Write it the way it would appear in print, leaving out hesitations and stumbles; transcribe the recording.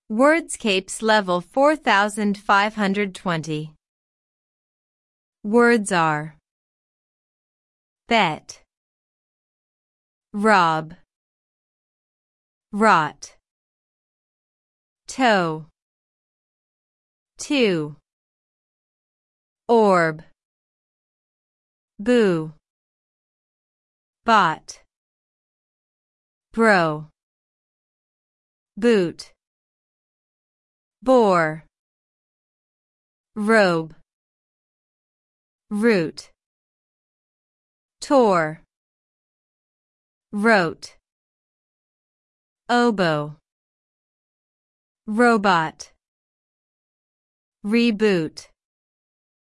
Wordscapes level 4520. Words are bet, rob, rot, toe, two, orb, boo, bot, bro, boot, bore, robe, root, tore, wrote, oboe, robot, reboot.